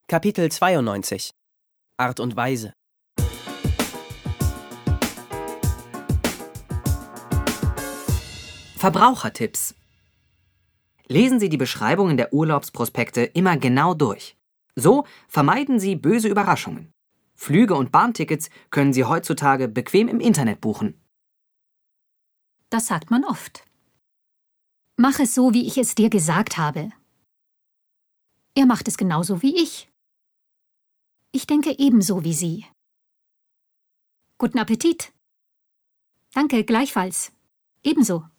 Kapitel 92 Art und Weise. Verbrauchertipps. Lesen Sie die Beschreibungen der Urlaubsprospekte immer genau durch. So vermeiden Sie böse Überraschungen. Flüge und Bahntickets können Sie heutzutage bequem im Internet buchen. Das sagt man oft. Mach es so, wie ich es dir gesagt habe. Er macht es genauso wie ich. Ich denke ebenso wie Sie. Guten Appetit. Danke, gleichfalls. Ebenso.